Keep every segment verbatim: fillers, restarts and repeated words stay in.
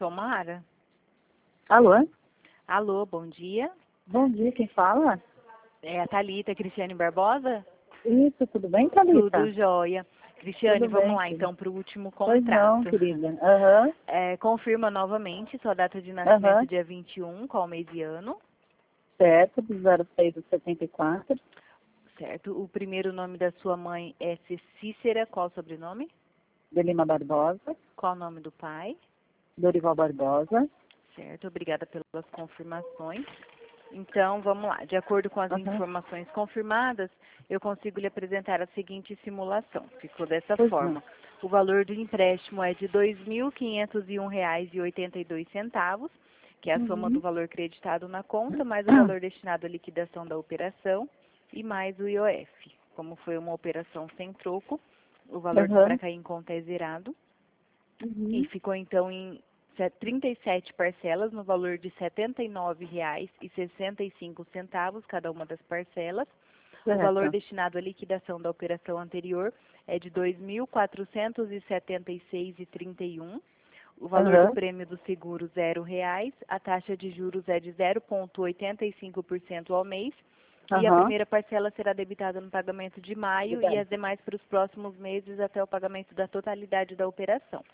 Tomara? Alô? Alô, bom dia. Bom dia, quem fala? É a Thalita Cristiane Barbosa? Isso, tudo bem, Thalita? Tudo jóia. Cristiane, Tudo vamos bem, lá querida. então para o último Pois não, contrato. querida. Aham, É, confirma novamente sua data de nascimento aham. dia vinte e um, qual mês e ano, Certo, do zero seis do setenta e quatro. certo? O primeiro nome da sua mãe é Cícera, qual o sobrenome? De Lima Barbosa, Qual o nome do pai? Dorival Barbosa. Certo, obrigada pelas confirmações. Então, vamos lá. De acordo com as Aham. informações confirmadas, eu consigo lhe apresentar a seguinte simulação. Ficou dessa Pois não. forma. O valor do empréstimo é de dois mil quinhentos e um reais e oitenta e dois centavos, que é a soma do Uhum. valor creditado na conta, mais o valor destinado à liquidação da operação e mais o I O F. Como foi uma operação sem troco, o valor para Aham. cair em conta é zerado. E Uhum. ficou então em trinta e sete parcelas no valor de setenta e nove reais e sessenta e cinco centavos cada uma das parcelas. O valor Certo. destinado à liquidação da operação anterior é de dois mil quatrocentos e setenta e seis reais e trinta e um. O valor do Aham. prêmio do seguro zero reais. A taxa de juros é de zero vírgula oitenta e cinco por cento ao mês. E a Aham. primeira parcela será debitada no pagamento de maio e Obrigada. as demais para os próximos meses até o pagamento da totalidade da operação.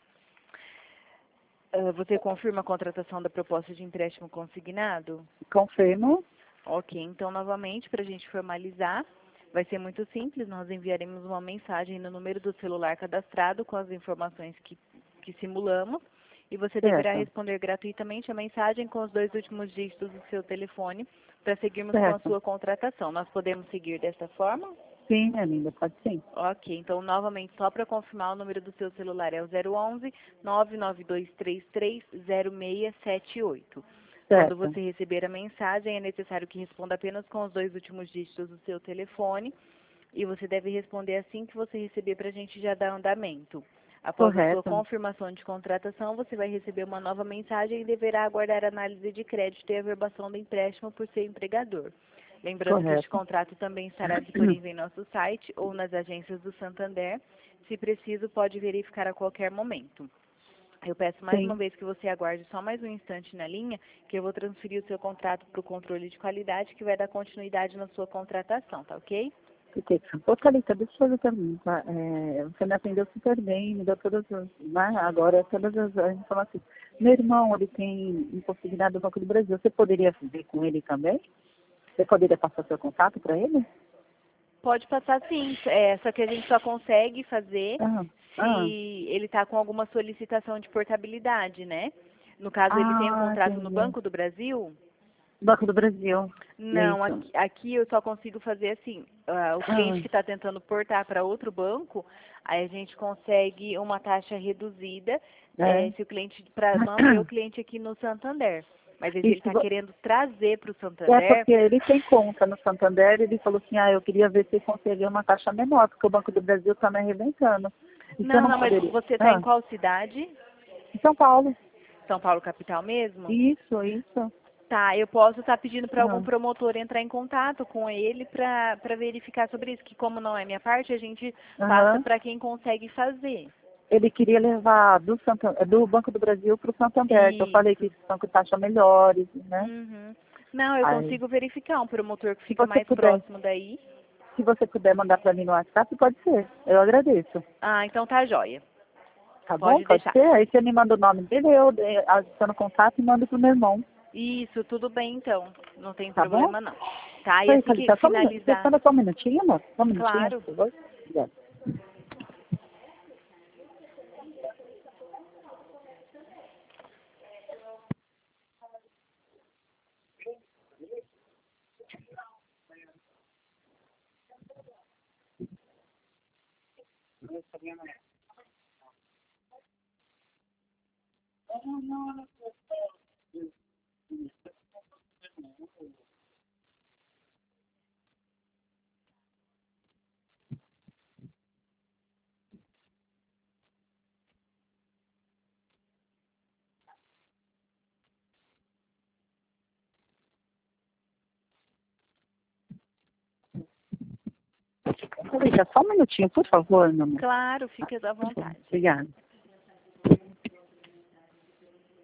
Ah, Você confirma a contratação da proposta de empréstimo consignado? Confirmo. Ok, então novamente, para a gente formalizar, vai ser muito simples, nós enviaremos uma mensagem no número do celular cadastrado com as informações que, que simulamos e você deverá Certo. responder gratuitamente a mensagem com os dois últimos dígitos do seu telefone para seguirmos com a Certo. sua contratação. Nós podemos seguir dessa forma? Sim, minha linda, pode sim. Ok, então novamente, só para confirmar, o número do seu celular é o zero onze, nove nove dois três três, zero seis sete oito. Quando Certo. você receber a mensagem, é necessário que responda apenas com os dois últimos dígitos do seu telefone e você deve responder assim que você receber para a gente já dar andamento. Após a sua Correto. confirmação de contratação, você vai receber uma nova mensagem e deverá aguardar a análise de crédito e averbação do empréstimo por seu empregador. Lembrando que este Correto. contrato também estará disponível em nosso site ou nas agências do Santander. Se preciso, pode verificar a qualquer momento. Eu peço mais uma Sim. vez que você aguarde só mais um instante na linha, que eu vou transferir o seu contrato para o controle de qualidade, que vai dar continuidade na sua contratação, tá ok? Ok. Ô, Thalita, deixa eu fazer pergunta. É, você me atendeu super bem, me deu todas as, né, agora todas as as informações. Meu irmão, ele tem impossibilidade do Banco do Brasil. Você poderia ver com ele também? Você poderia passar seu contato para ele? Pode passar sim, é, só que a gente só consegue fazer Ah, ah, se ele está com alguma solicitação de portabilidade, né? No caso, ele tem um ah, contrato no entendi. Banco do Brasil. Banco do Brasil. Não, Isso. aqui, aqui eu só consigo fazer assim. Ah, o cliente Ah, que está tentando portar para outro banco, aí a gente consegue uma taxa reduzida é. eh, se o cliente para manter o cliente aqui no Santander. Mas se ele E se está vo- querendo trazer para o É Santander, porque ele tem conta no Santander, ele falou assim, ah, eu queria ver se conseguia uma taxa menor, porque o Banco do Brasil está me arrebentando. E você não, não não, mas poderia? você está em Ah, qual cidade? em São Paulo. São Paulo capital mesmo? Isso, isso. Tá, eu posso estar pedindo para algum Ah, promotor entrar em contato com ele para para verificar sobre isso, que como não é minha parte, a gente passa aham. para quem consegue fazer. Ele queria levar do, Santa, do Banco do Brasil para o Santander, que eu falei que Isso. são com taxa melhores, né? Uhum. Não, eu Aí, consigo verificar um promotor que se fica você mais puder, próximo daí. se você puder mandar para mim no WhatsApp, pode ser. Eu agradeço. Ah, então tá jóia. Tá bom? Pode Pode deixar. ser? Aí você me manda o nome dele, eu eh, adiciono contato e mando pro meu irmão. Isso, tudo bem então. Não tem Tá bom? problema não. Tá, e Oi, assim que Thalita, só um minuto. Você finalizar. espera só um minutinho, amor? Só um minutinho, Claro. por favor. Obrigada. Thalita, só um minutinho, por favor, meu amor. Claro, fique à vontade. Obrigada.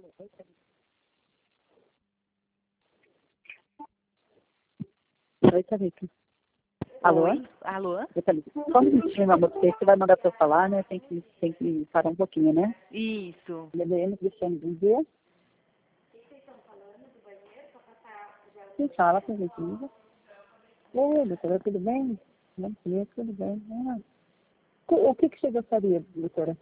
Oi, Thalita. Alô? Oi. Alô? Oi, Thalita. Só um minutinho, amor, porque você vai mandar para eu falar, né? Tem que, tem que parar um pouquinho, né? Isso. Helena Cristiane, bom dia. Quem fala com a gente, amiga? Oi, doutora, tudo bem? Bom dia, tudo bem. Ah, o que que você gostaria, doutora?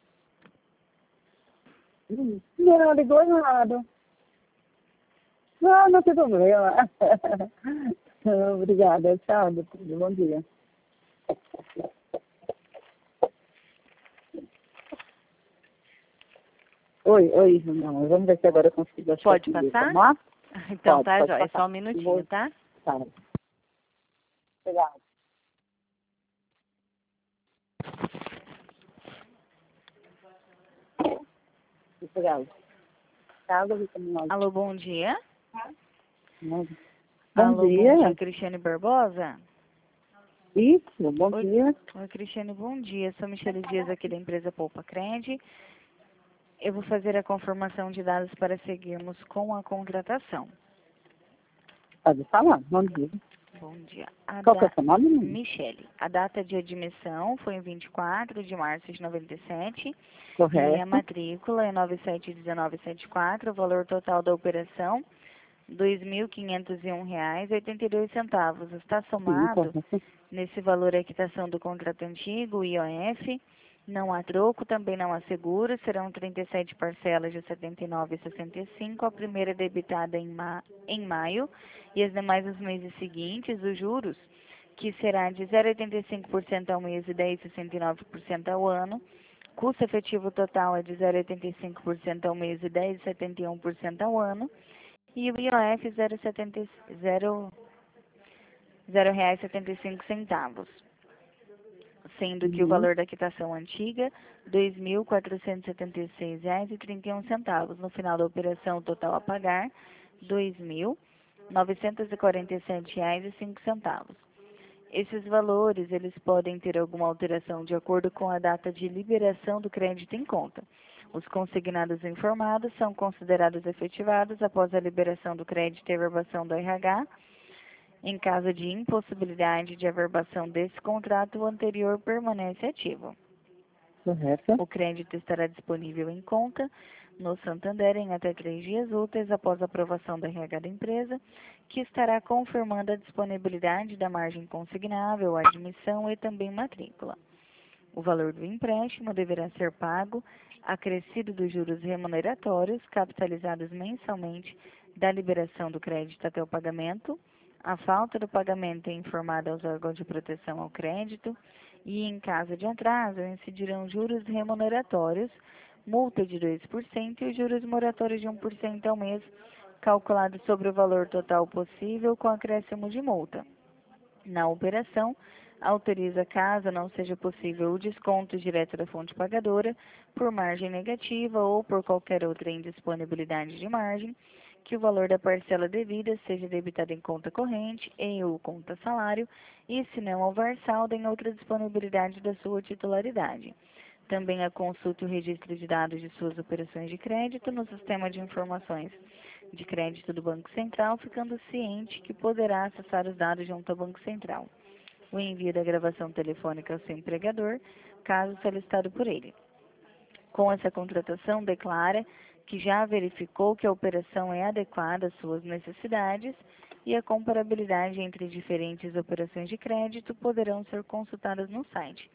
Hum, Não, ligou errado. Não, não tem problema. Obrigada, tchau, doutora. Bom dia. Oi, oi, não, vamos ver se agora eu consigo achar Pode aqui. passar? Vamos lá? Então Pode, tá, pode jóia. É passar. só um minutinho, tá? Tá. Obrigada. Obrigada. Tá, doutora. Alô, bom dia. Bom Alô, bom dia. dia, Cristiane Barbosa. Isso, bom Oi, dia. oi, Cristiane, bom dia. Sou Michele Dias aqui da empresa Poupa Cred. Eu vou fazer a confirmação de dados para seguirmos com a contratação. Pode falar, bom dia. Bom dia. A Qual que é o da... seu nome, menina? Michele. A data de admissão foi em vinte e quatro de março de noventa e sete. E a Correto. matrícula é nove sete um nove sete quatro. O valor total da operação, dois mil quinhentos e um reais e oitenta e dois centavos. Está Sim, somado correto. nesse valor a quitação do contrato antigo, o I O F. Não há troco, também não há seguro. Serão trinta e sete parcelas de setenta e nove reais e sessenta e cinco centavos. A primeira debitada em, ma em maio e as demais nos meses seguintes. Os juros, que será de zero vírgula oitenta e cinco por cento ao mês e dez vírgula sessenta e nove por cento ao ano. Custo efetivo total é de zero vírgula oitenta e cinco por cento ao mês e dez vírgula setenta e um por cento ao ano. E o I O F zero reais e setenta e cinco centavos, sendo que o Uhum. valor da quitação antiga, dois mil quatrocentos e setenta e seis reais e trinta e um centavos. No final da operação, o total a pagar, dois mil novecentos e quarenta e sete reais e cinco centavos. Esses valores, eles podem ter alguma alteração de acordo com a data de liberação do crédito em conta. Os consignados informados são considerados efetivados após a liberação do crédito e averbação do R H. Em caso de impossibilidade de averbação desse contrato, o anterior permanece ativo. Correto. O crédito estará disponível em conta no Santander em até três dias úteis após a aprovação da R H da empresa, que estará confirmando a disponibilidade da margem consignável, admissão e também matrícula. O valor do empréstimo deverá ser pago acrescido dos juros remuneratórios capitalizados mensalmente da liberação do crédito até o pagamento. A falta do pagamento é informada aos órgãos de proteção ao crédito e, em caso de atraso, incidirão juros remuneratórios, multa de dois por cento e os juros moratórios de um por cento ao mês, calculado sobre o valor total possível com acréscimo de multa. Na operação, autoriza, caso não seja possível, o desconto direto da fonte pagadora por margem negativa ou por qualquer outra indisponibilidade de margem, que o valor da parcela devida seja debitado em conta corrente, em ou conta salário, e se não houver saldo, em outra disponibilidade da sua titularidade. Também a consulta e o registro de dados de suas operações de crédito no sistema de informações de crédito do Banco Central, ficando ciente que poderá acessar os dados junto ao Banco Central. O envio da gravação telefônica ao seu empregador, caso solicitado por ele. Com essa contratação, declara que já verificou que a operação é adequada às suas necessidades e a comparabilidade entre diferentes operações de crédito poderão ser consultadas no site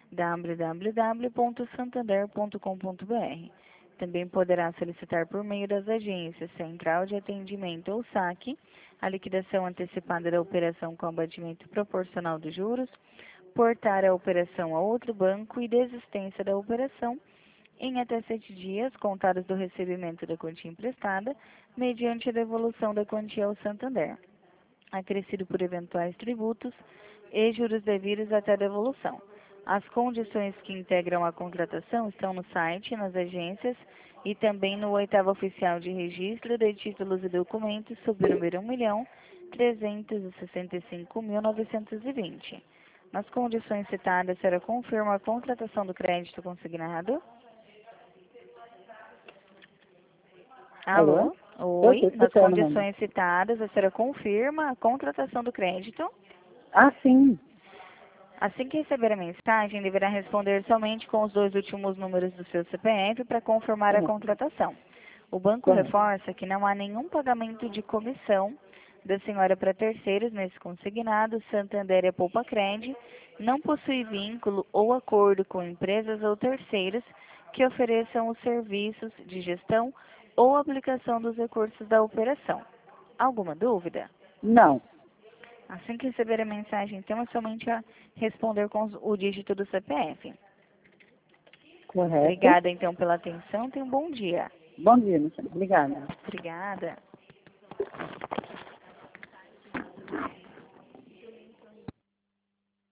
w w w ponto santander ponto com ponto b r. Também poderá solicitar por meio das agências Central de Atendimento ou SAC a liquidação antecipada da operação com abatimento proporcional dos juros, portar a operação a outro banco e desistência da operação em até sete dias, contados do recebimento da quantia emprestada, mediante a devolução da quantia ao Santander, acrescido por eventuais tributos e juros devidos até a devolução. As condições que integram a contratação estão no site, nas agências e também no oitavo oficial de registro de títulos e documentos sob o número um milhão trezentos e sessenta e cinco mil novecentos e vinte. Nas condições citadas, será confirma a contratação do crédito consignado. Alô? Eu Oi, estou nas escutando, mãe. condições citadas, a senhora confirma a contratação do crédito? Ah, sim. Assim que receber a mensagem, deverá responder somente com os dois últimos números do seu C P F para confirmar a Correto. contratação. O banco Correto. reforça que não há nenhum pagamento de comissão da senhora para terceiros nesse consignado. Santander e Poupa Cred não possui vínculo ou acordo com empresas ou terceiros que ofereçam os serviços de gestão ou aplicação dos recursos da operação. Alguma dúvida? Não. Assim que receber a mensagem, então, é somente a responder com os- o dígito do C P F. Correto. Obrigada, então, pela atenção. Tenha um bom dia. Bom dia, minha senhora. Obrigada. Obrigada.